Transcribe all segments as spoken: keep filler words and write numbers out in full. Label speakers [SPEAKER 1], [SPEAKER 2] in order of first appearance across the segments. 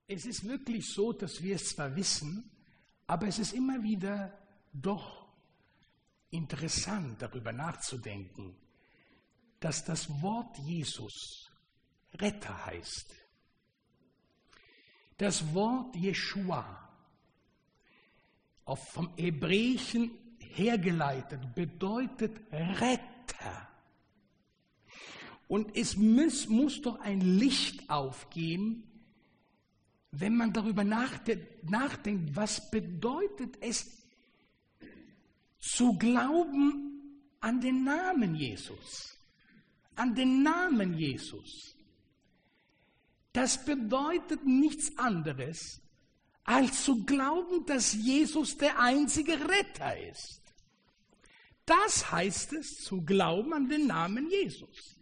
[SPEAKER 1] es ist wirklich so, dass wir es zwar wissen, aber es ist immer wieder doch interessant, darüber nachzudenken, dass das Wort Jesus Retter heißt. Das Wort Jeschua, vom Hebräischen hergeleitet, bedeutet Retter. Und es muss, muss doch ein Licht aufgehen, wenn man darüber nachdenkt, was bedeutet es, zu glauben an den Namen Jesus. An den Namen Jesus. Das bedeutet nichts anderes, als zu glauben, dass Jesus der einzige Retter ist. Das heißt es, zu glauben an den Namen Jesus.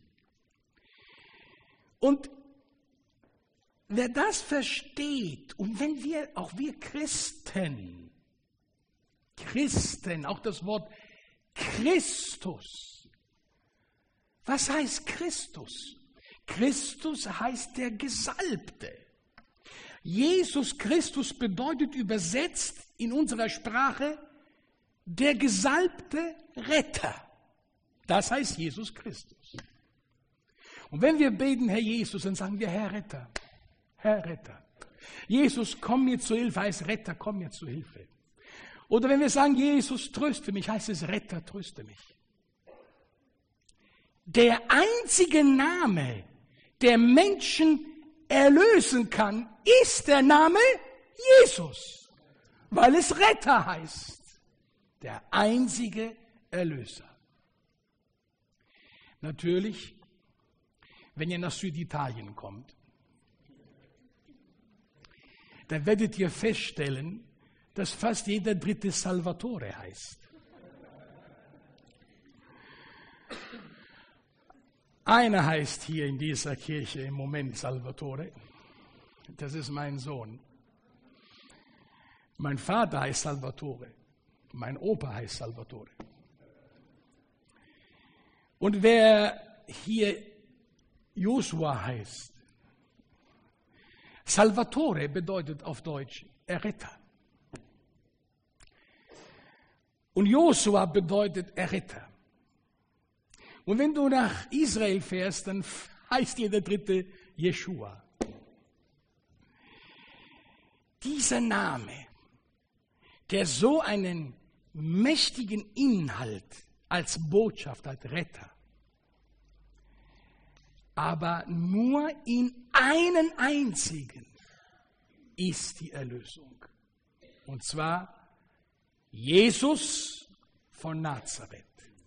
[SPEAKER 1] Und wer das versteht, und wenn wir, auch wir Christen, Christen, auch das Wort Christus, was heißt Christus? Christus heißt der Gesalbte. Jesus Christus bedeutet übersetzt in unserer Sprache der gesalbte Retter. Das heißt Jesus Christus. Und wenn wir beten, Herr Jesus, dann sagen wir, Herr Retter, Herr Retter. Jesus, komm mir zu Hilfe, heißt Retter, komm mir zu Hilfe. Oder wenn wir sagen, Jesus, tröste mich, heißt es Retter, tröste mich. Der einzige Name, der Menschen erlösen kann, ist der Name Jesus, weil es Retter heißt. Der einzige Erlöser. Natürlich, wenn ihr nach Süditalien kommt, dann werdet ihr feststellen, dass fast jeder dritte Salvatore heißt. Einer heißt hier in dieser Kirche im Moment Salvatore. Das ist mein Sohn. Mein Vater heißt Salvatore. Mein Opa heißt Salvatore. Und wer hier Josua heißt, Salvatore bedeutet auf Deutsch Erretter. Und Josua bedeutet Erretter. Und wenn du nach Israel fährst, dann heißt jeder dritte Jeschua. Dieser Name, der so einen mächtigen Inhalt als Botschaft, als Retter, aber nur in einen einzigen ist die Erlösung. Und zwar Jesus von Nazareth.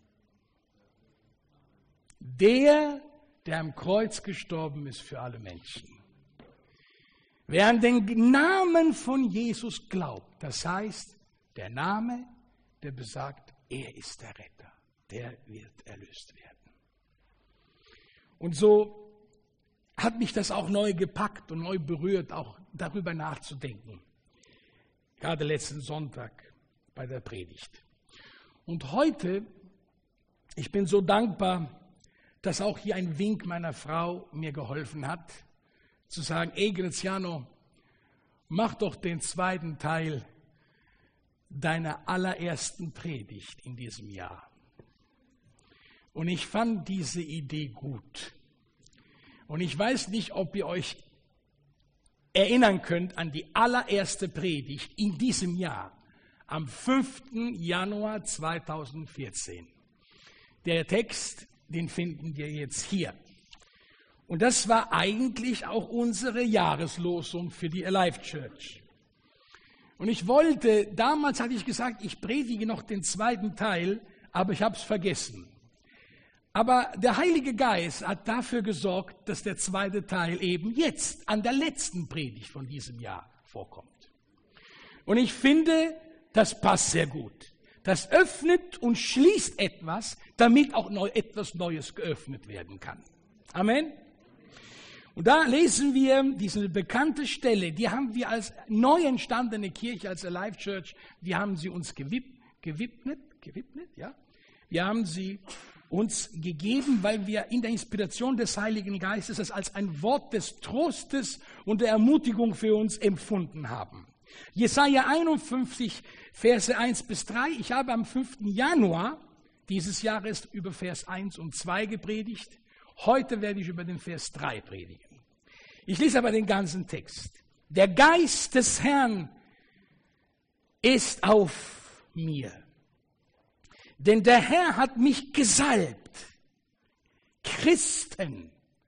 [SPEAKER 1] Der, der am Kreuz gestorben ist für alle Menschen. Wer an den Namen von Jesus glaubt, das heißt, der Name, der besagt, er ist der Retter, der wird erlöst werden. Und so hat mich das auch neu gepackt und neu berührt, auch darüber nachzudenken. Gerade letzten Sonntag bei der Predigt. Und heute, ich bin so dankbar, dass auch hier ein Wink meiner Frau mir geholfen hat, zu sagen, ey Graziano, mach doch den zweiten Teil deiner allerersten Predigt in diesem Jahr. Und ich fand diese Idee gut. Und ich weiß nicht, ob ihr euch erinnern könnt an die allererste Predigt in diesem Jahr, am fünften Januar zweitausendvierzehn. Der Text, den finden wir jetzt hier. Und das war eigentlich auch unsere Jahreslosung für die Alive Church. Und ich wollte, damals hatte ich gesagt, ich predige noch den zweiten Teil, aber ich habe es vergessen. Aber der Heilige Geist hat dafür gesorgt, dass der zweite Teil eben jetzt an der letzten Predigt von diesem Jahr vorkommt. Und ich finde, das passt sehr gut. Das öffnet und schließt etwas, damit auch neu, etwas Neues geöffnet werden kann. Amen. Und da lesen wir diese bekannte Stelle, die haben wir als neu entstandene Kirche, als Alive Church, wir haben sie uns gewidmet, gewidmet, ja. Wir haben sie uns gegeben, weil wir in der Inspiration des Heiligen Geistes es als ein Wort des Trostes und der Ermutigung für uns empfunden haben. Jesaja einundfünfzig, Verse eins bis drei. Ich habe am fünften Januar dieses Jahres über Vers eins und zwei gepredigt. Heute werde ich über den Vers drei predigen. Ich lese aber den ganzen Text. Der Geist des Herrn ist auf mir, denn der Herr hat mich gesalbt. Christen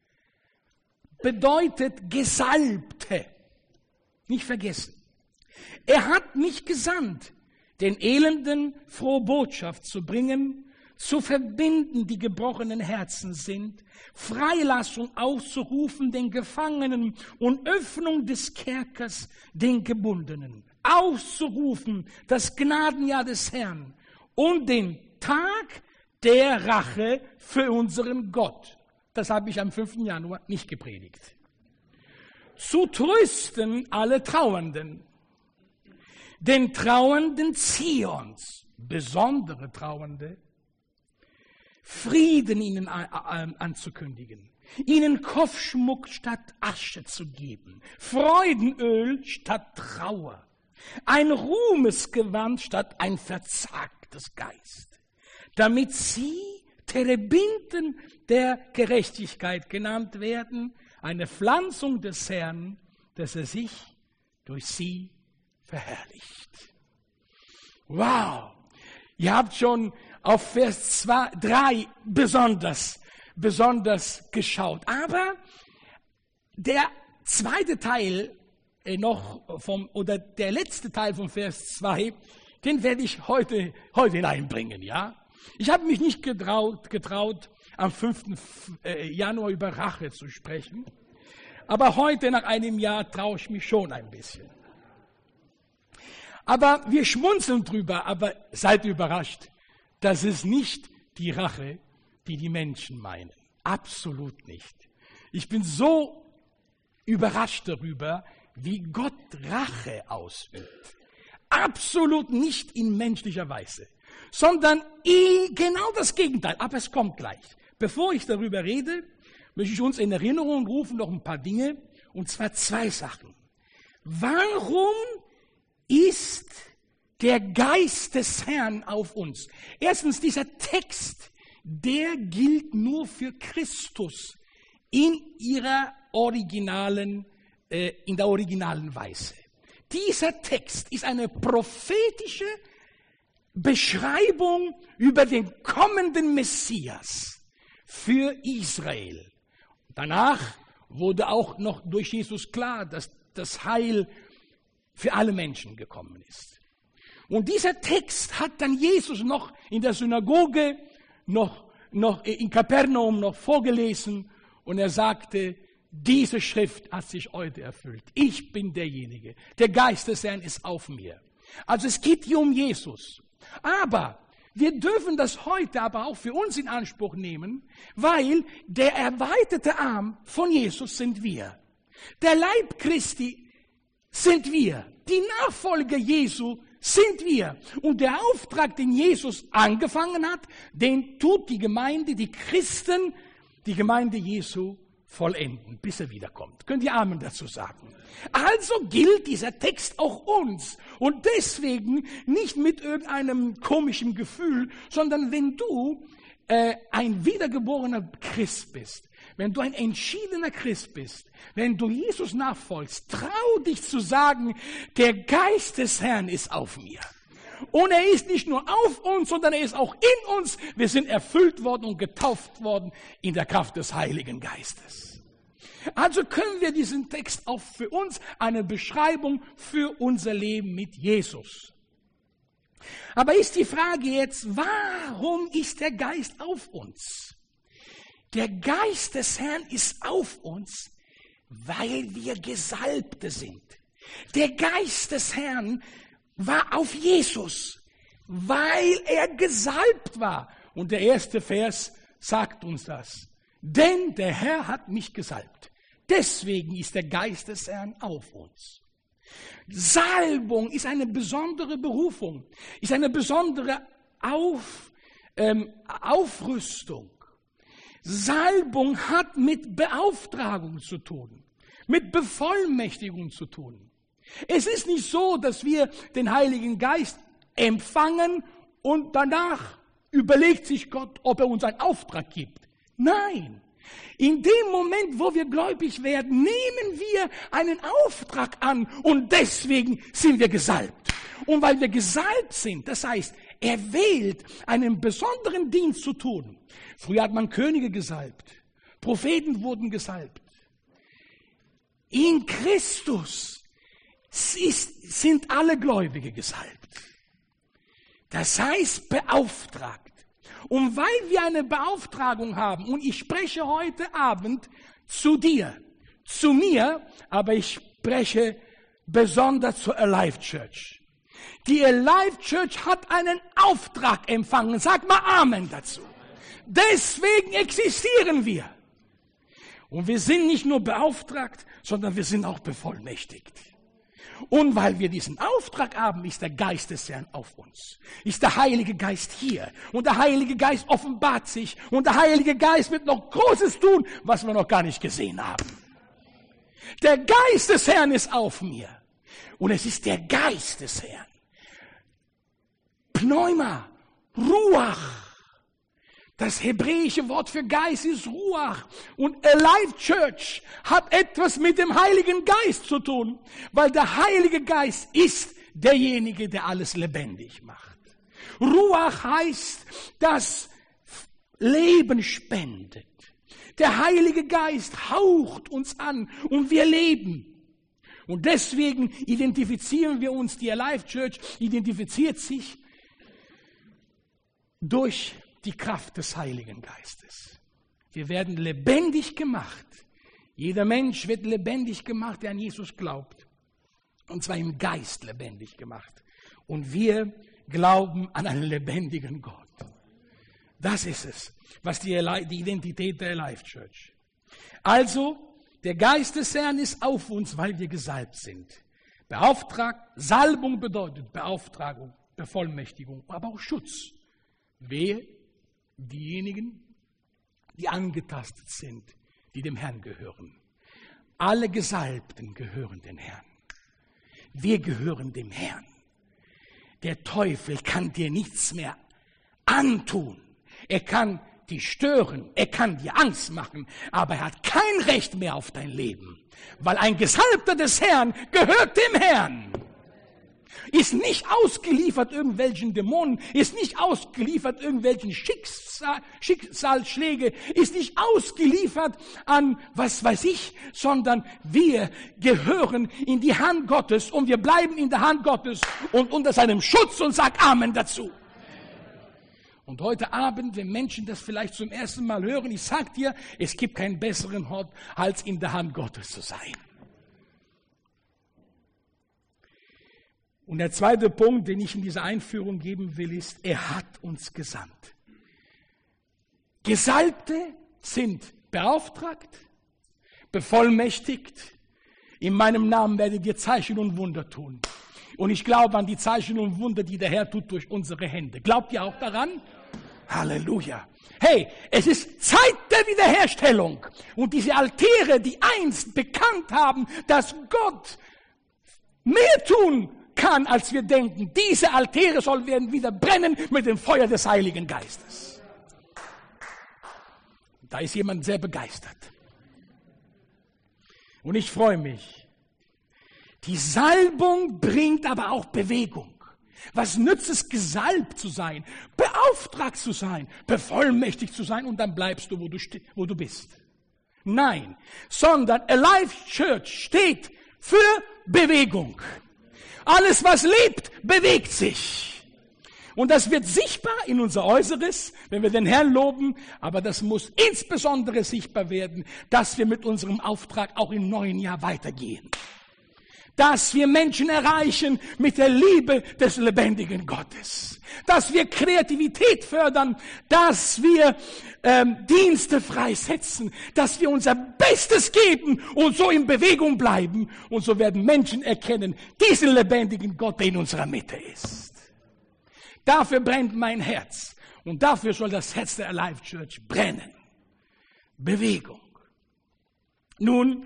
[SPEAKER 1] bedeutet Gesalbte, nicht vergessen. Er hat mich gesandt, den Elenden frohe Botschaft zu bringen, zu verbinden, die gebrochenen Herzen sind, Freilassung auszurufen den Gefangenen und Öffnung des Kerkers den Gebundenen, auszurufen das Gnadenjahr des Herrn und den Tag der Rache für unseren Gott. Das habe ich am fünften Januar nicht gepredigt. Zu trösten alle Trauernden, den Trauernden Zions, besondere Trauernde, Frieden ihnen anzukündigen, ihnen Kopfschmuck statt Asche zu geben, Freudenöl statt Trauer, ein Ruhmesgewand statt ein verzagtes Geist, damit sie Terebinten der Gerechtigkeit genannt werden, eine Pflanzung des Herrn, dass er sich durch sie verherrlicht. Wow! Ihr habt schon auf Vers zwei, drei besonders, besonders geschaut. Aber der zweite Teil äh, noch vom, oder der letzte Teil von Vers zwei, den werde ich heute, heute hineinbringen, ja? Ich habe mich nicht getraut, getraut, am fünften Januar über Rache zu sprechen. Aber heute, nach einem Jahr, traue ich mich schon ein bisschen. Aber wir schmunzeln drüber, aber seid überrascht. Das ist nicht die Rache, die die Menschen meinen. Absolut nicht. Ich bin so überrascht darüber, wie Gott Rache ausübt. Absolut nicht in menschlicher Weise, sondern genau das Gegenteil. Aber es kommt gleich. Bevor ich darüber rede, möchte ich uns in Erinnerung rufen noch ein paar Dinge, und zwar zwei Sachen. Warum ist der Geist des Herrn auf uns? Erstens, dieser Text, der gilt nur für Christus in ihrer originalen, äh, in der originalen Weise. Dieser Text ist eine prophetische Beschreibung über den kommenden Messias für Israel. Danach wurde auch noch durch Jesus klar, dass das Heil für alle Menschen gekommen ist. Und dieser Text hat dann Jesus noch in der Synagoge, noch, noch in Kapernaum noch vorgelesen, und er sagte, diese Schrift hat sich heute erfüllt. Ich bin derjenige. Der Geist des Herrn ist auf mir. Also es geht hier um Jesus. Aber wir dürfen das heute aber auch für uns in Anspruch nehmen, weil der erweiterte Arm von Jesus sind wir. Der Leib Christi sind wir. Die Nachfolger Jesu sind wir. Und der Auftrag, den Jesus angefangen hat, den tut die Gemeinde, die Christen, die Gemeinde Jesu vollenden, bis er wiederkommt. Könnt ihr Amen dazu sagen? Also gilt dieser Text auch uns. Und deswegen nicht mit irgendeinem komischen Gefühl, sondern wenn du äh, ein wiedergeborener Christ bist, wenn du ein entschiedener Christ bist, wenn du Jesus nachfolgst, trau dich zu sagen, der Geist des Herrn ist auf mir. Und er ist nicht nur auf uns, sondern er ist auch in uns. Wir sind erfüllt worden und getauft worden in der Kraft des Heiligen Geistes. Also können wir diesen Text auch für uns eine Beschreibung für unser Leben mit Jesus. Aber ist die Frage jetzt, warum ist der Geist auf uns? Der Geist des Herrn ist auf uns, weil wir Gesalbte sind. Der Geist des Herrn war auf Jesus, weil er gesalbt war. Und der erste Vers sagt uns das. Denn der Herr hat mich gesalbt. Deswegen ist der Geist des Herrn auf uns. Salbung ist eine besondere Berufung, ist eine besondere Auf, ähm, Aufrüstung. Salbung hat mit Beauftragung zu tun, mit Bevollmächtigung zu tun. Es ist nicht so, dass wir den Heiligen Geist empfangen und danach überlegt sich Gott, ob er uns einen Auftrag gibt. Nein, in dem Moment, wo wir gläubig werden, nehmen wir einen Auftrag an und deswegen sind wir gesalbt. Und weil wir gesalbt sind, das heißt, er wählt, einen besonderen Dienst zu tun. Früher hat man Könige gesalbt, Propheten wurden gesalbt. In Christus ist, sind alle Gläubige gesalbt. Das heißt beauftragt. Und weil wir eine Beauftragung haben, und ich spreche heute Abend zu dir, zu mir, aber ich spreche besonders zur Alive Church. Die Alive Church hat einen Auftrag empfangen. Sag mal Amen dazu. Deswegen existieren wir. Und wir sind nicht nur beauftragt, sondern wir sind auch bevollmächtigt. Und weil wir diesen Auftrag haben, ist der Geist des Herrn auf uns. Ist der Heilige Geist hier. Und der Heilige Geist offenbart sich. Und der Heilige Geist wird noch Großes tun, was wir noch gar nicht gesehen haben. Der Geist des Herrn ist auf mir. Und es ist der Geist des Herrn. Pneuma, Ruach. Das hebräische Wort für Geist ist Ruach. Und Alive Church hat etwas mit dem Heiligen Geist zu tun, weil der Heilige Geist ist derjenige, der alles lebendig macht. Ruach heißt, dass Leben spendet. Der Heilige Geist haucht uns an und wir leben. Und deswegen identifizieren wir uns, die Alive Church identifiziert sich durch die Kraft des Heiligen Geistes. Wir werden lebendig gemacht. Jeder Mensch wird lebendig gemacht, der an Jesus glaubt. Und zwar im Geist lebendig gemacht. Und wir glauben an einen lebendigen Gott. Das ist es, was die, die Identität der Alive Church. Also, der Geist des Herrn ist auf uns, weil wir gesalbt sind. Beauftragt, Salbung bedeutet Beauftragung, Bevollmächtigung, aber auch Schutz. Wehe diejenigen, die angetastet sind, die dem Herrn gehören. Alle Gesalbten gehören dem Herrn. Wir gehören dem Herrn. Der Teufel kann dir nichts mehr antun. Er kann dich stören, er kann dir Angst machen, aber er hat kein Recht mehr auf dein Leben. Weil ein Gesalbter des Herrn gehört dem Herrn. Ist nicht ausgeliefert irgendwelchen Dämonen, ist nicht ausgeliefert irgendwelchen Schicksal, Schicksalsschläge, ist nicht ausgeliefert an was weiß ich, sondern wir gehören in die Hand Gottes und wir bleiben in der Hand Gottes und unter seinem Schutz und sag Amen dazu. Und heute Abend, wenn Menschen das vielleicht zum ersten Mal hören, ich sag dir, es gibt keinen besseren Ort, als in der Hand Gottes zu sein. Und der zweite Punkt, den ich in dieser Einführung geben will, ist, er hat uns gesandt. Gesalbte sind beauftragt, bevollmächtigt. In meinem Namen werdet ihr Zeichen und Wunder tun. Und ich glaube an die Zeichen und Wunder, die der Herr tut durch unsere Hände. Glaubt ihr auch daran? Halleluja. Hey, es ist Zeit der Wiederherstellung. Und diese Altäre, die einst bekannt haben, dass Gott mehr tun kann, als wir denken. Diese Altäre sollen werden wieder brennen mit dem Feuer des Heiligen Geistes. Da ist jemand sehr begeistert. Und ich freue mich. Die Salbung bringt aber auch Bewegung. Was nützt es, gesalbt zu sein, beauftragt zu sein, bevollmächtigt zu sein und dann bleibst du, wo du, wo du bist? Nein, sondern Alive Church steht für Bewegung. Alles, was lebt, bewegt sich. Und das wird sichtbar in unser Äußeres, wenn wir den Herrn loben. Aber das muss insbesondere sichtbar werden, dass wir mit unserem Auftrag auch im neuen Jahr weitergehen. Dass wir Menschen erreichen mit der Liebe des lebendigen Gottes. Dass wir Kreativität fördern, dass wir ähm, Dienste freisetzen, dass wir unser Bestes geben und so in Bewegung bleiben. Und so werden Menschen erkennen, diesen lebendigen Gott, der in unserer Mitte ist. Dafür brennt mein Herz. Und dafür soll das Herz der Alive Church brennen. Bewegung. Nun,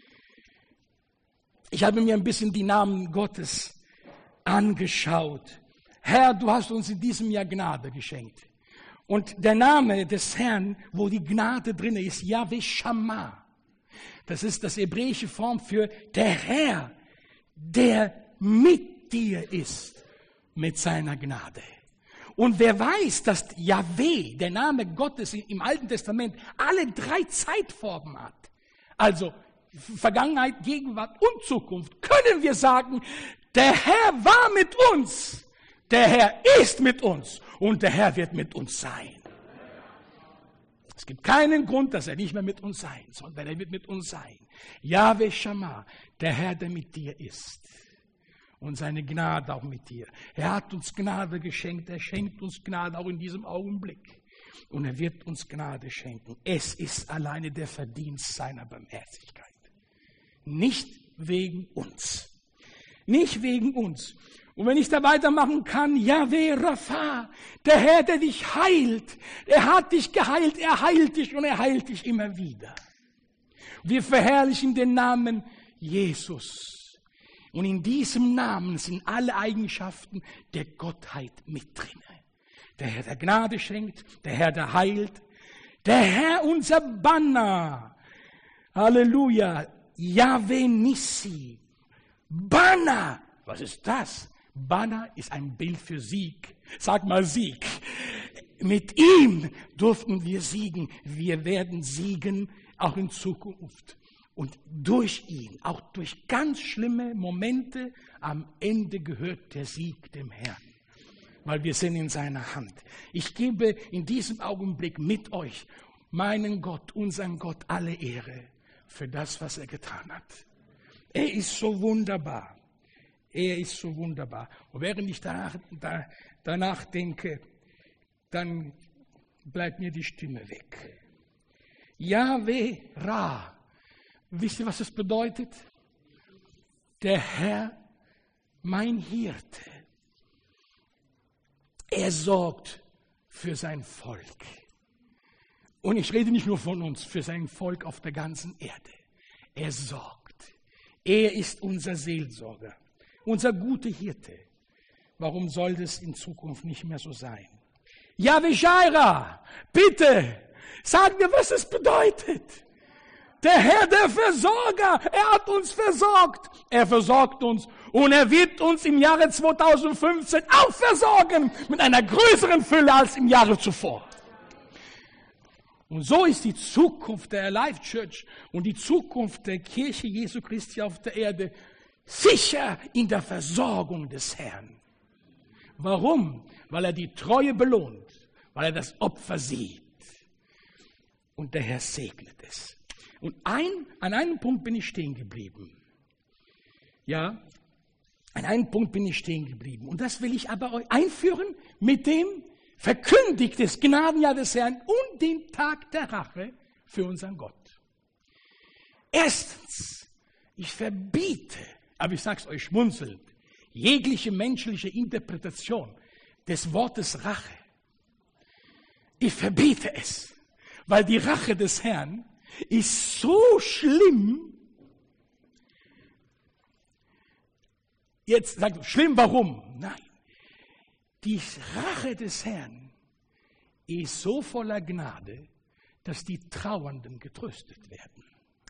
[SPEAKER 1] ich habe mir ein bisschen die Namen Gottes angeschaut. Herr, du hast uns in diesem Jahr Gnade geschenkt. Und der Name des Herrn, wo die Gnade drin ist, Yahweh Shammah. Das ist das hebräische Form für der Herr, der mit dir ist, mit seiner Gnade. Und wer weiß, dass Yahweh, der Name Gottes im Alten Testament, alle drei Zeitformen hat, also Vergangenheit, Gegenwart und Zukunft, können wir sagen, der Herr war mit uns, der Herr ist mit uns und der Herr wird mit uns sein. Es gibt keinen Grund, dass er nicht mehr mit uns sein soll, denn er wird mit uns sein. Yahweh Shammah, der Herr, der mit dir ist. Und seine Gnade auch mit dir. Er hat uns Gnade geschenkt, er schenkt uns Gnade auch in diesem Augenblick. Und er wird uns Gnade schenken. Es ist alleine der Verdienst seiner Barmherzigkeit. Nicht wegen uns. Nicht wegen uns. Und wenn ich da weitermachen kann, Yahweh Rapha, der Herr, der dich heilt. Er hat dich geheilt, er heilt dich und er heilt dich immer wieder. Wir verherrlichen den Namen Jesus. Und in diesem Namen sind alle Eigenschaften der Gottheit mit drin. Der Herr, der Gnade schenkt, der Herr, der heilt, der Herr, unser Banner. Halleluja. Yahweh Nissi. Banner. Was ist das? Banner ist ein Bild für Sieg. Sag mal Sieg. Mit ihm durften wir siegen. Wir werden siegen, auch in Zukunft. Und durch ihn, auch durch ganz schlimme Momente, am Ende gehört der Sieg dem Herrn. Weil wir sind in seiner Hand. Ich gebe in diesem Augenblick mit euch, meinen Gott, unseren Gott, alle Ehre für das, was er getan hat. Er ist so wunderbar. Er ist so wunderbar. Und während ich danach, da, danach denke, dann bleibt mir die Stimme weg. Yahweh Ra. Wisst ihr, was das bedeutet? Der Herr, mein Hirte. Er sorgt für sein Volk. Und ich rede nicht nur von uns, für sein Volk auf der ganzen Erde. Er sorgt. Er ist unser Seelsorger, unser guter Hirte. Warum soll das in Zukunft nicht mehr so sein? Yahweh Jireh, bitte, sag mir, was es bedeutet. Der Herr, der Versorger, er hat uns versorgt. Er versorgt uns und er wird uns im Jahre zweitausendfünfzehn auch versorgen mit einer größeren Fülle als im Jahre zuvor. Und so ist die Zukunft der Alive Church und die Zukunft der Kirche Jesu Christi auf der Erde sicher in der Versorgung des Herrn. Warum? Weil er die Treue belohnt, weil er das Opfer sieht. Und der Herr segnet es. Und ein, an einem Punkt bin ich stehen geblieben. Ja, an einem Punkt bin ich stehen geblieben. Und das will ich aber euch einführen mit dem verkündigt des Gnadenjahr des Herrn und den Tag der Rache für unseren Gott. Erstens, ich verbiete, aber ich sage es euch schmunzelnd, jegliche menschliche Interpretation des Wortes Rache. Ich verbiete es, weil die Rache des Herrn ist so schlimm. Jetzt sagt ihr, schlimm warum? Nein. Die Rache des Herrn ist so voller Gnade, dass die Trauernden getröstet werden.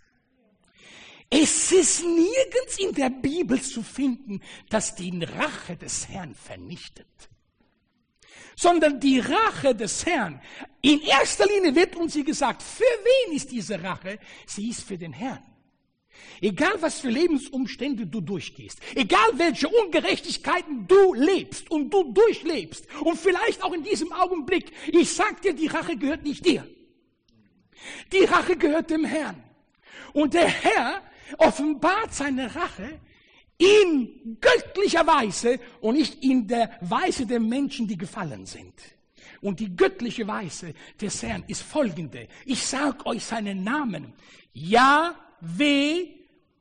[SPEAKER 1] Es ist nirgends in der Bibel zu finden, dass die Rache des Herrn vernichtet. Sondern die Rache des Herrn, in erster Linie wird uns hier gesagt, für wen ist diese Rache? Sie ist für den Herrn. Egal was für Lebensumstände du durchgehst, egal welche Ungerechtigkeiten du lebst und du durchlebst und vielleicht auch in diesem Augenblick, ich sag dir, die Rache gehört nicht dir. Die Rache gehört dem Herrn. Und der Herr offenbart seine Rache in göttlicher Weise und nicht in der Weise der Menschen, die gefallen sind. Und die göttliche Weise des Herrn ist folgende. Ich sage euch seinen Namen. Yahweh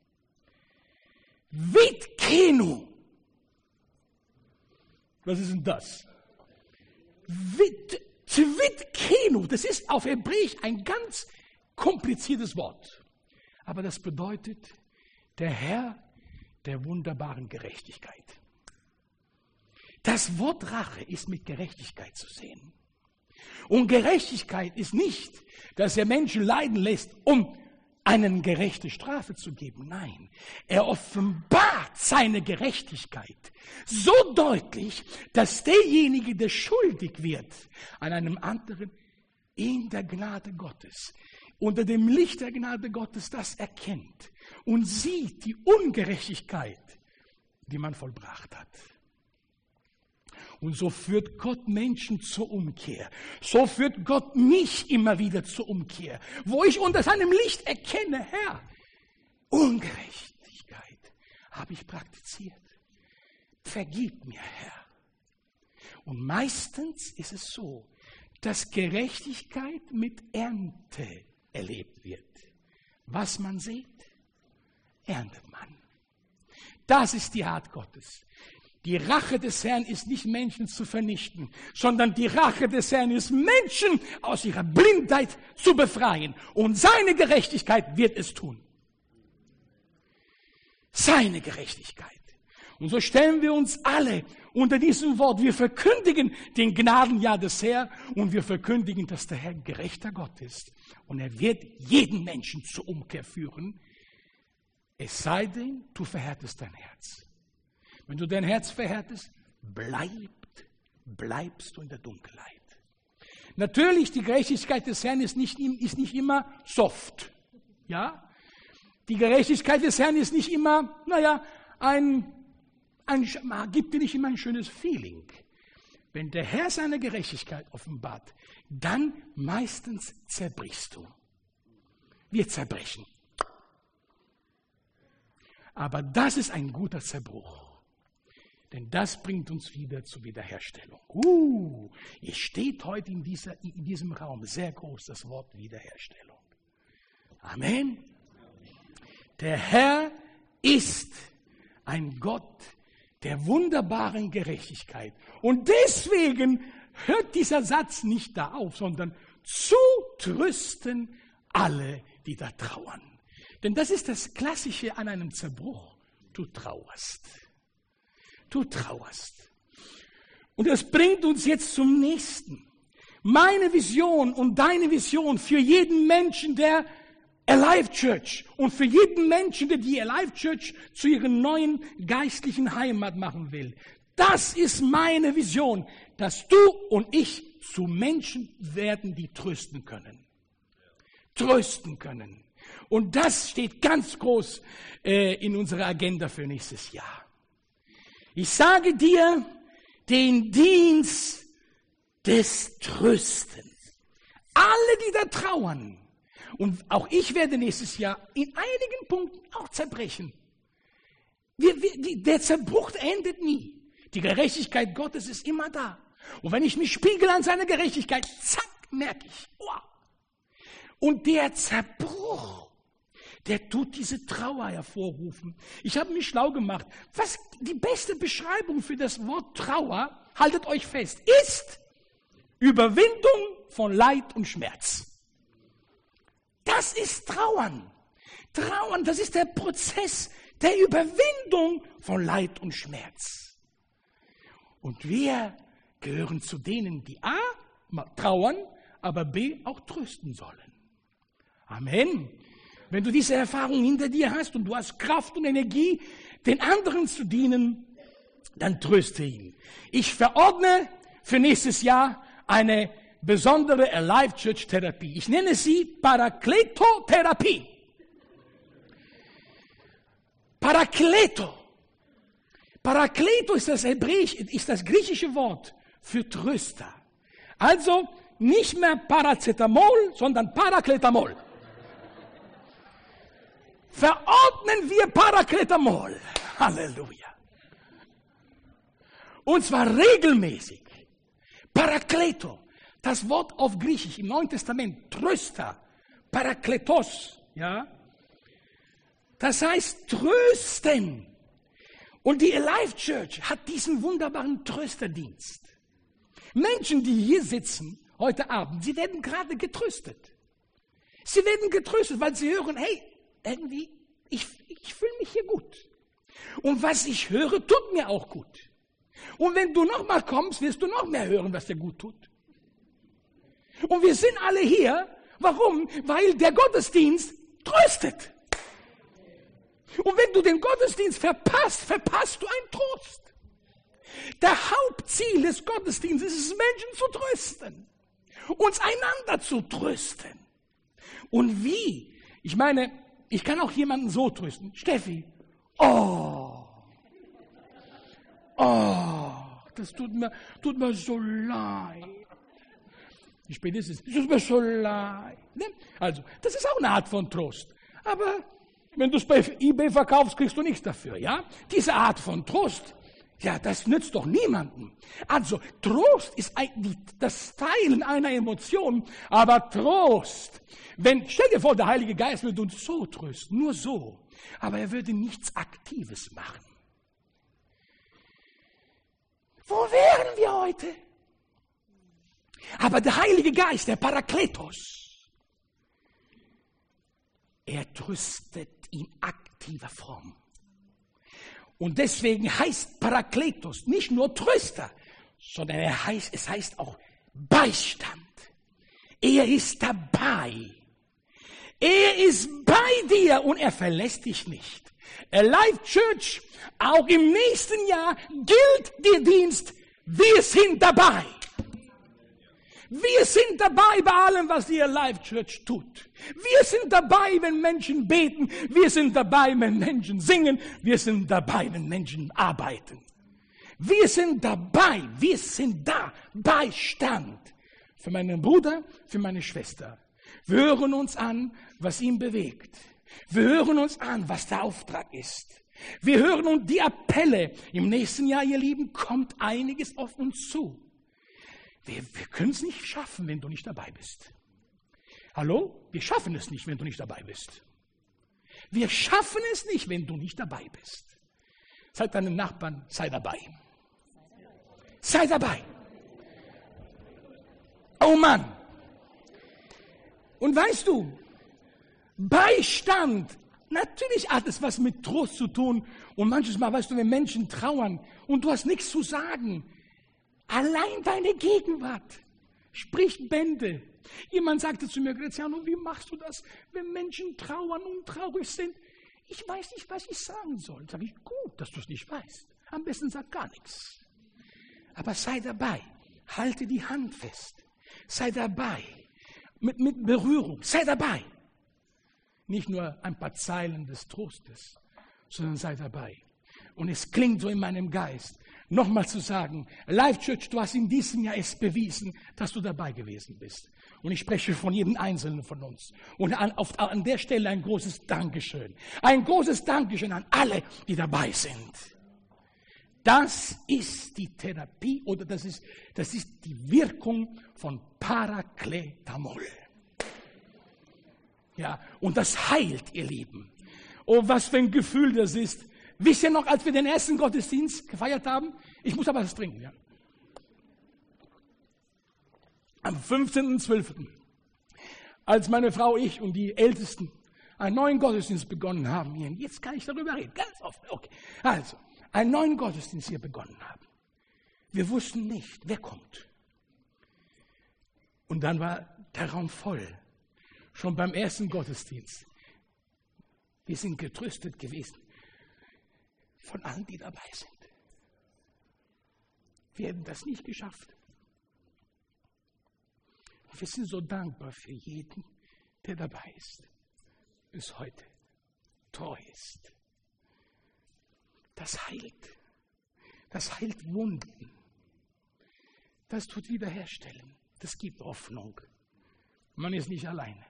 [SPEAKER 1] Vidkenu. Was ist denn das? Vid, Tzidkenu, das ist auf Hebräisch ein ganz kompliziertes Wort. Aber das bedeutet, der Herr der wunderbaren Gerechtigkeit. Das Wort Rache ist mit Gerechtigkeit zu sehen. Und Gerechtigkeit ist nicht, dass er Menschen leiden lässt, um eine gerechte Strafe zu geben. Nein, er offenbart seine Gerechtigkeit so deutlich, dass derjenige, der schuldig wird an einem anderen, in der Gnade Gottes, unter dem Licht der Gnade Gottes das erkennt und sieht die Ungerechtigkeit, die man vollbracht hat. Und so führt Gott Menschen zur Umkehr. So führt Gott mich immer wieder zur Umkehr, wo ich unter seinem Licht erkenne, Herr, Ungerechtigkeit habe ich praktiziert. Vergib mir, Herr. Und meistens ist es so, dass Gerechtigkeit mit Ernte erlebt wird. Was man sieht, erntet man. Das ist die Art Gottes. Die Rache des Herrn ist nicht, Menschen zu vernichten, sondern die Rache des Herrn ist, Menschen aus ihrer Blindheit zu befreien. Und seine Gerechtigkeit wird es tun. Seine Gerechtigkeit. Und so stellen wir uns alle unter diesem Wort. Wir verkündigen den Gnadenjahr des Herrn und wir verkündigen, dass der Herr gerechter Gott ist. Und er wird jeden Menschen zur Umkehr führen, es sei denn, du verhärtest dein Herz. Wenn du dein Herz verhärtest, bleibt, bleibst du in der Dunkelheit. Natürlich, die Gerechtigkeit des Herrn ist nicht, ist nicht immer soft. Ja? Die Gerechtigkeit des Herrn ist nicht immer, naja, ein, ein, gibt dir nicht immer ein schönes Feeling. Wenn der Herr seine Gerechtigkeit offenbart, dann meistens zerbrichst du. Wir zerbrechen. Aber das ist ein guter Zerbruch. Denn das bringt uns wieder zur Wiederherstellung. Uh, es steht heute in, dieser, in diesem Raum sehr groß das Wort Wiederherstellung. Amen. Der Herr ist ein Gott der wunderbaren Gerechtigkeit. Und deswegen hört dieser Satz nicht da auf, sondern zu trösten alle, die da trauern. Denn das ist das Klassische an einem Zerbruch. Du trauerst. Du trauerst. Und das bringt uns jetzt zum nächsten. Meine Vision und deine Vision für jeden Menschen, der Alive Church und für jeden Menschen, der die Alive Church zu ihrer neuen geistlichen Heimat machen will. Das ist meine Vision, dass du und ich zu Menschen werden, die trösten können. Trösten können. Und das steht ganz groß äh, in unserer Agenda für nächstes Jahr. Ich sage dir, den Dienst des Tröstens. Alle, die da trauern, und auch ich werde nächstes Jahr in einigen Punkten auch zerbrechen. Wir, wir, die, der Zerbruch endet nie. Die Gerechtigkeit Gottes ist immer da. Und wenn ich mich spiegele an seiner Gerechtigkeit, zack, merke ich, wow. Und der Zerbruch, der tut diese Trauer hervorrufen. Ich habe mich schlau gemacht. Was die beste Beschreibung für das Wort Trauer, haltet euch fest, ist Überwindung von Leid und Schmerz. Das ist Trauern. Trauern, das ist der Prozess der Überwindung von Leid und Schmerz. Und wir gehören zu denen, die A, trauern, aber B, auch trösten sollen. Amen. Wenn du diese Erfahrung hinter dir hast und du hast Kraft und Energie, den anderen zu dienen, dann tröste ihn. Ich verordne für nächstes Jahr eine besondere Alive Church Therapie. Ich nenne sie Parakleto-Therapie. Parakleto. Parakleto ist das Hebräisch, ist das griechische Wort für Tröster. Also nicht mehr Paracetamol, sondern Parakletamol. Verordnen wir Parakletamol. Halleluja. Und zwar regelmäßig. Parakleto. Das Wort auf Griechisch im Neuen Testament, Tröster, Parakletos, ja. Das heißt trösten. Und die Alive Church hat diesen wunderbaren Trösterdienst. Menschen, die hier sitzen, heute Abend, sie werden gerade getröstet. Sie werden getröstet, weil sie hören, hey, irgendwie, ich, ich fühle mich hier gut. Und was ich höre, tut mir auch gut. Und wenn du nochmal kommst, wirst du noch mehr hören, was dir gut tut. Und wir sind alle hier. Warum? Weil der Gottesdienst tröstet. Und wenn du den Gottesdienst verpasst, verpasst du einen Trost. Der Hauptziel des Gottesdienstes ist es, Menschen zu trösten. Uns einander zu trösten. Und wie? Ich meine, ich kann auch jemanden so trösten. Steffi, oh, oh, das tut mir, tut mir so leid. Wie spät ist es? Es tut mir so leid. Also, das ist auch eine Art von Trost. Aber wenn du es bei eBay verkaufst, kriegst du nichts dafür, ja? Diese Art von Trost, ja, das nützt doch niemandem. Also, Trost ist eigentlich das Teilen einer Emotion, aber Trost, wenn, stell dir vor, der Heilige Geist würde uns so trösten, nur so, aber er würde nichts Aktives machen. Wo wären wir heute? Aber der Heilige Geist, der Parakletos, er tröstet in aktiver Form. Und deswegen heißt Parakletos nicht nur Tröster, sondern er heißt, es heißt auch Beistand. Er ist dabei. Er ist bei dir und er verlässt dich nicht. Alive Church, auch im nächsten Jahr gilt der Dienst, wir sind dabei. Wir sind dabei bei allem, was die Alive Church tut. Wir sind dabei, wenn Menschen beten. Wir sind dabei, wenn Menschen singen. Wir sind dabei, wenn Menschen arbeiten. Wir sind dabei. Wir sind da. Beistand. Für meinen Bruder, für meine Schwester. Wir hören uns an, was ihn bewegt. Wir hören uns an, was der Auftrag ist. Wir hören uns die Appelle. Im nächsten Jahr, ihr Lieben, kommt einiges auf uns zu. Wir, wir können es nicht schaffen, wenn du nicht dabei bist. Hallo? Wir schaffen es nicht, wenn du nicht dabei bist. Wir schaffen es nicht, wenn du nicht dabei bist. Sag deinem Nachbarn, sei dabei. Sei dabei. Oh Mann. Und weißt du, Beistand, natürlich hat es was mit Trost zu tun. Und manches Mal, weißt du, wenn Menschen trauern und du hast nichts zu sagen, allein deine Gegenwart spricht Bände. Jemand sagte zu mir, Graziano, wie machst du das, wenn Menschen trauern und traurig sind? Ich weiß nicht, was ich sagen soll. Sag ich, gut, dass du es nicht weißt. Am besten sag gar nichts. Aber sei dabei. Halte die Hand fest. Sei dabei. Mit, mit Berührung. Sei dabei. Nicht nur ein paar Zeilen des Trostes, sondern sei dabei. Und es klingt so in meinem Geist, nochmal zu sagen, Life Church, du hast in diesem Jahr es bewiesen, dass du dabei gewesen bist. Und ich spreche von jedem Einzelnen von uns. Und an, auf, an der Stelle ein großes Dankeschön. Ein großes Dankeschön an alle, die dabei sind. Das ist die Therapie oder das ist, das ist die Wirkung von Parakletamol. Ja, und das heilt, ihr Lieben. Oh, was für ein Gefühl das ist. Wisst ihr noch, als wir den ersten Gottesdienst gefeiert haben? Ich muss aber was trinken, ja. Am fünfzehnten zwölften als meine Frau, ich und die Ältesten einen neuen Gottesdienst begonnen haben hier. Jetzt kann ich darüber reden, ganz offen. Okay. Also, einen neuen Gottesdienst hier begonnen haben. Wir wussten nicht, wer kommt. Und dann war der Raum voll. Schon beim ersten Gottesdienst. Wir sind getröstet gewesen. Von allen, die dabei sind. Wir hätten das nicht geschafft. Und wir sind so dankbar für jeden, der dabei ist. Bis heute. Treu ist. Das heilt. Das heilt Wunden. Das tut wiederherstellen. Das gibt Hoffnung. Man ist nicht alleine.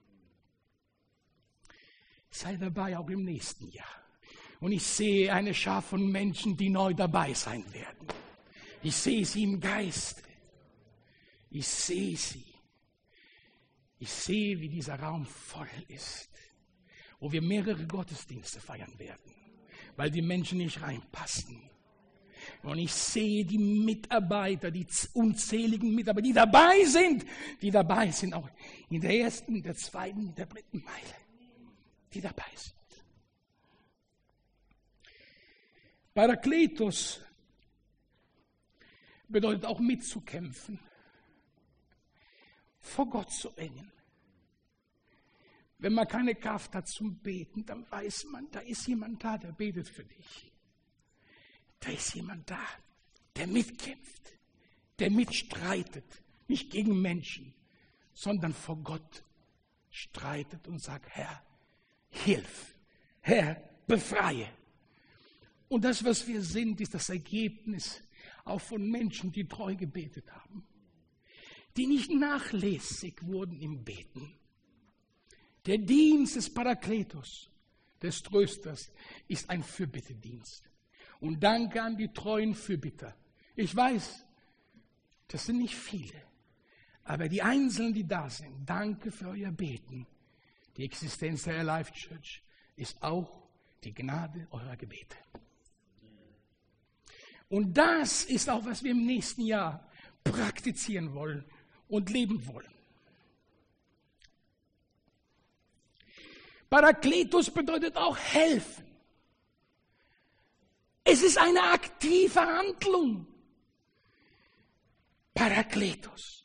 [SPEAKER 1] Sei dabei auch im nächsten Jahr. Und ich sehe eine Schar von Menschen, die neu dabei sein werden. Ich sehe sie im Geiste. Ich sehe sie. Ich sehe, wie dieser Raum voll ist, wo wir mehrere Gottesdienste feiern werden, weil die Menschen nicht reinpassen. Und ich sehe die Mitarbeiter, die unzähligen Mitarbeiter, die dabei sind, die dabei sind, auch in der ersten, in der zweiten, in der dritten Meile, die dabei sind. Parakletos bedeutet auch mitzukämpfen, vor Gott zu ringen. Wenn man keine Kraft hat zum Beten, dann weiß man, da ist jemand da, der betet für dich. Da ist jemand da, der mitkämpft, der mitstreitet, nicht gegen Menschen, sondern vor Gott streitet und sagt, Herr, hilf, Herr, befreie. Und das, was wir sind, ist das Ergebnis auch von Menschen, die treu gebetet haben, die nicht nachlässig wurden im Beten. Der Dienst des Parakletos, des Trösters, ist ein Fürbittedienst. Und danke an die treuen Fürbitter. Ich weiß, das sind nicht viele, aber die Einzelnen, die da sind, danke für euer Beten. Die Existenz der Life Church ist auch die Gnade eurer Gebete. Und das ist auch, was wir im nächsten Jahr praktizieren wollen und leben wollen. Parakletos bedeutet auch helfen. Es ist eine aktive Handlung. Parakletos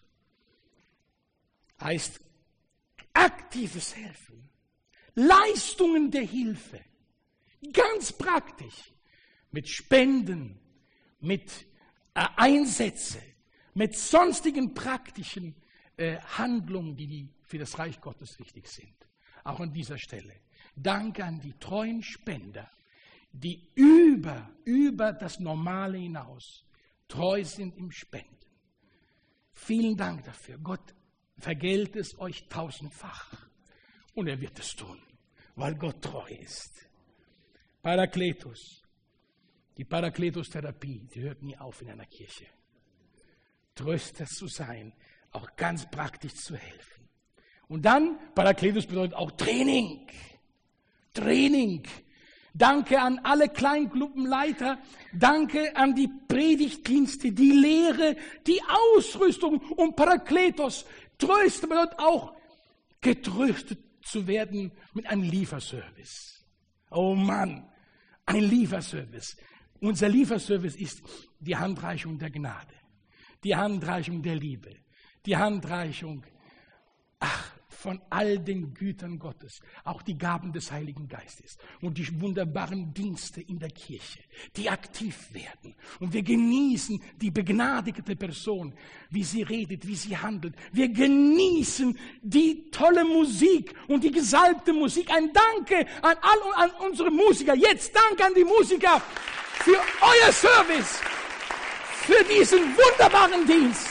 [SPEAKER 1] heißt aktives Helfen, Leistungen der Hilfe, ganz praktisch, mit Spenden, mit äh, Einsätzen, mit sonstigen praktischen äh, Handlungen, die, die für das Reich Gottes wichtig sind. Auch an dieser Stelle. Danke an die treuen Spender, die über, über das Normale hinaus treu sind im Spenden. Vielen Dank dafür. Gott vergelt es euch tausendfach. Und er wird es tun, weil Gott treu ist. Parakletos. Die Parakletos-Therapie, die hört nie auf in einer Kirche. Tröster zu sein, auch ganz praktisch zu helfen. Und dann, Parakletos bedeutet auch Training. Training. Danke an alle Kleingruppenleiter. Danke an die Predigtdienste, die Lehre, die Ausrüstung. Und Parakletos, Tröster bedeutet auch, getröstet zu werden mit einem Lieferservice. Oh Mann, ein Lieferservice. Unser Lieferservice ist die Handreichung der Gnade, die Handreichung der Liebe, die Handreichung, ach, von all den Gütern Gottes, auch die Gaben des Heiligen Geistes und die wunderbaren Dienste in der Kirche, die aktiv werden. Und wir genießen die begnadigte Person, wie sie redet, wie sie handelt. Wir genießen die tolle Musik und die gesalbte Musik. Ein Danke an all an unsere Musiker. Jetzt Danke an die Musiker für euer Service, für diesen wunderbaren Dienst,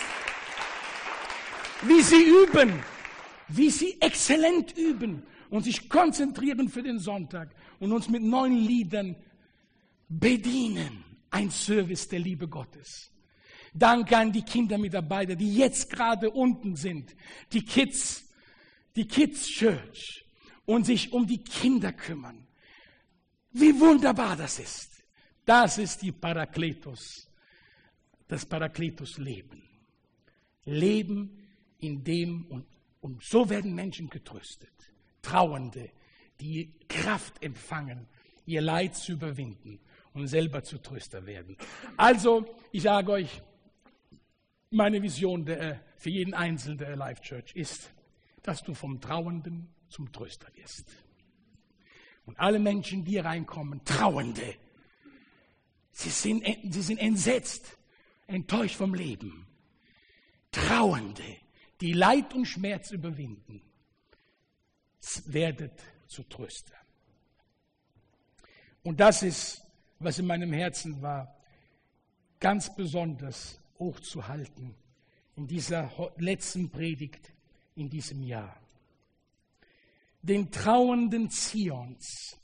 [SPEAKER 1] wie sie üben, wie sie exzellent üben und sich konzentrieren für den Sonntag und uns mit neuen Liedern bedienen. Ein Service der Liebe Gottes. Danke an die Kindermitarbeiter, die jetzt gerade unten sind, die Kids, die Kids Church und sich um die Kinder kümmern. Wie wunderbar das ist. Das ist die Parakletos, das Parakletos-Leben. Leben in dem und Und so werden Menschen getröstet. Trauernde, die Kraft empfangen, ihr Leid zu überwinden und selber zu Tröster werden. Also, ich sage euch, meine Vision der, für jeden Einzelnen der Life Church ist, dass du vom Trauernden zum Tröster wirst. Und alle Menschen, die hier reinkommen, Trauernde, sie sind, sie sind entsetzt, enttäuscht vom Leben. Trauernde, die Leid und Schmerz überwinden, werdet zu Tröster. Und das ist, was in meinem Herzen war, ganz besonders hochzuhalten in dieser letzten Predigt in diesem Jahr. Den Trauernden Zions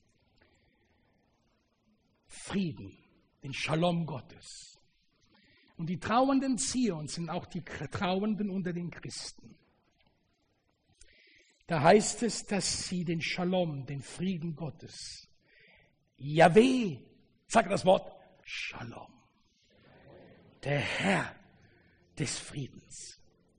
[SPEAKER 1] Frieden, den Shalom Gottes. Und die Trauernden Zions sind auch die Trauernden unter den Christen. Da heißt es, dass sie den Shalom, den Frieden Gottes, Yahweh, sag das Wort, Shalom. der Herr des Friedens.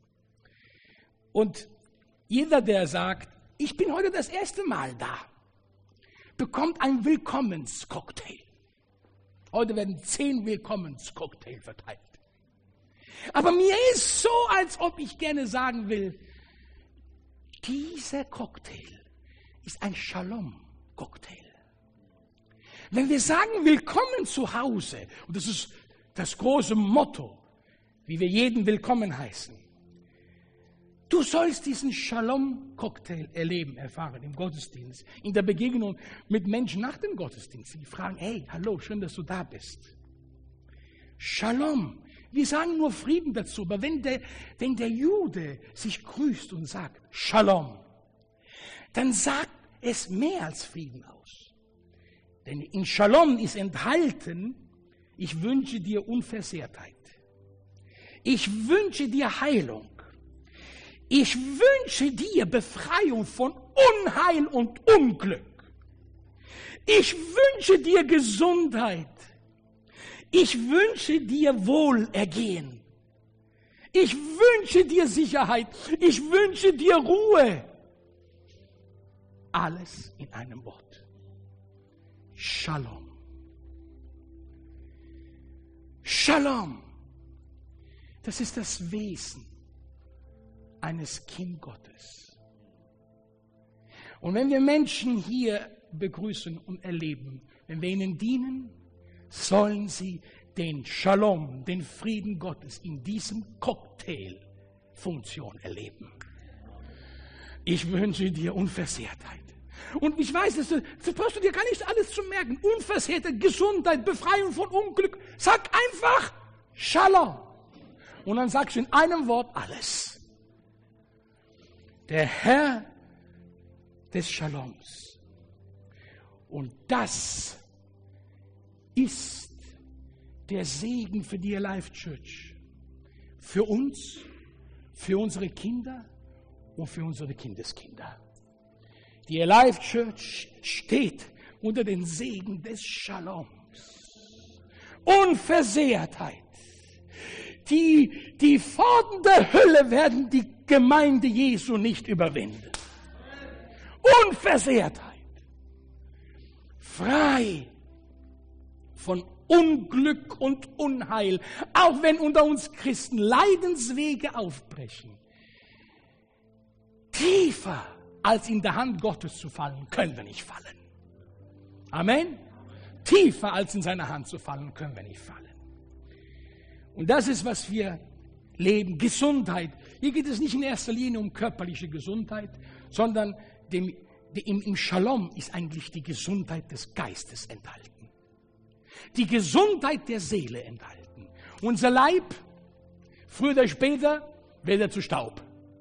[SPEAKER 1] Und jeder, der sagt, ich bin heute das erste Mal da, bekommt einen Willkommenscocktail. Heute werden zehn Willkommenscocktail verteilt. Aber mir ist so, als ob ich gerne sagen will, dieser Cocktail ist ein Shalom-Cocktail. Wenn wir sagen, willkommen zu Hause, und das ist das große Motto, wie wir jeden willkommen heißen, du sollst diesen Shalom-Cocktail erleben, erfahren im Gottesdienst, in der Begegnung mit Menschen nach dem Gottesdienst, die fragen, hey, hallo, schön, dass du da bist. Shalom. Wir sagen nur Frieden dazu, aber wenn der, wenn der Jude sich grüßt und sagt Shalom, dann sagt es mehr als Frieden aus. Denn in Shalom ist enthalten, ich wünsche dir Unversehrtheit. Ich wünsche dir Heilung. Ich wünsche dir Befreiung von Unheil und Unglück. Ich wünsche dir Gesundheit. Ich wünsche dir Wohlergehen. Ich wünsche dir Sicherheit. Ich wünsche dir Ruhe. Alles in einem Wort. Shalom. Shalom. Das ist das Wesen eines Kind Gottes. Und wenn wir Menschen hier begrüßen und erleben, wenn wir ihnen dienen, sollen sie den Shalom, den Frieden Gottes in diesem Cocktail-Funktion erleben. Ich wünsche dir Unversehrtheit. Und ich weiß, das, das brauchst du dir gar nicht alles zu merken. Unversehrtheit, Gesundheit, Befreiung von Unglück. Sag einfach Shalom. Und dann sagst du in einem Wort alles. Der Herr des Shaloms. Und das ist der Segen für die Alive Church. Für uns, für unsere Kinder und für unsere Kindeskinder. Die Alive Church steht unter den Segen des Shaloms. Unversehrtheit. Die, die Pforten der Hölle werden die Gemeinde Jesu nicht überwinden. Unversehrtheit. Frei von Unglück und Unheil, auch wenn unter uns Christen Leidenswege aufbrechen. Tiefer als in der Hand Gottes zu fallen, können wir nicht fallen. Amen? Tiefer als in seiner Hand zu fallen, können wir nicht fallen. Und das ist, was wir leben. Gesundheit. Hier geht es nicht in erster Linie um körperliche Gesundheit, sondern dem, dem, im Shalom ist eigentlich die Gesundheit des Geistes enthalten. Die Gesundheit der Seele enthalten. Unser Leib, früher oder später, wird er zu Staub.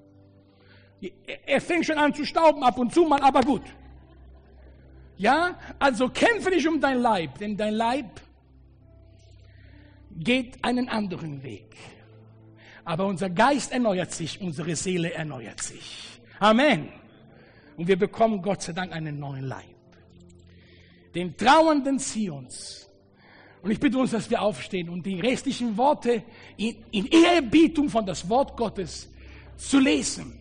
[SPEAKER 1] Er fängt schon an zu stauben ab und zu mal, aber gut. Ja, also kämpfe nicht um dein Leib, denn dein Leib geht einen anderen Weg. Aber unser Geist erneuert sich, unsere Seele erneuert sich. Amen. Und wir bekommen Gott sei Dank einen neuen Leib. Den trauernden Zions. Und ich bitte uns, dass wir aufstehen und die restlichen Worte in, in Ehrerbietung von das Wort Gottes zu lesen.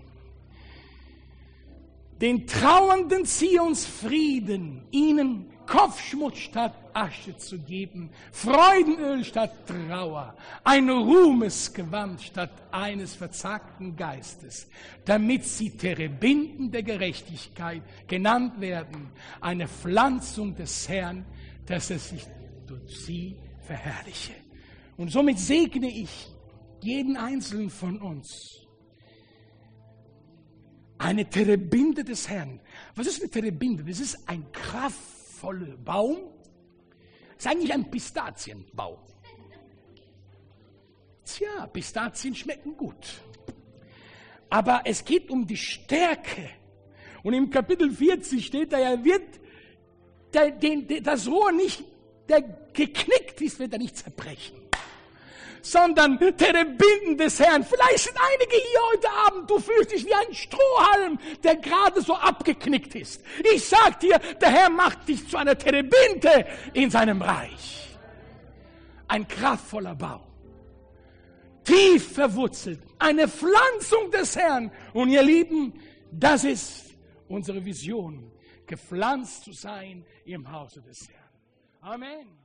[SPEAKER 1] Den trauernden Zions Frieden, ihnen Kopfschmuck statt Asche zu geben, Freudenöl statt Trauer, ein Ruhmesgewand statt eines verzagten Geistes, damit sie Terebinden der Gerechtigkeit genannt werden, eine Pflanzung des Herrn, dass er sich durch sie verherrliche. Und somit segne ich jeden Einzelnen von uns. Eine Terebinte des Herrn. Was ist eine Terebinte? Das ist ein kraftvoller Baum. Das ist eigentlich ein Pistazienbaum. Tja, Pistazien schmecken gut. Aber es geht um die Stärke. Und im Kapitel vierzig steht da, er wird der, den, der, das Rohr nicht, der geknickt ist, wird er nicht zerbrechen. Sondern Terebinden des Herrn. Vielleicht sind einige hier heute Abend, du fühlst dich wie ein Strohhalm, der gerade so abgeknickt ist. Ich sag dir, der Herr macht dich zu einer Terebinte in seinem Reich. Ein kraftvoller Baum. tief verwurzelt. Eine Pflanzung des Herrn. Und ihr Lieben, das ist unsere Vision, gepflanzt zu sein im Hause des Herrn. Amen.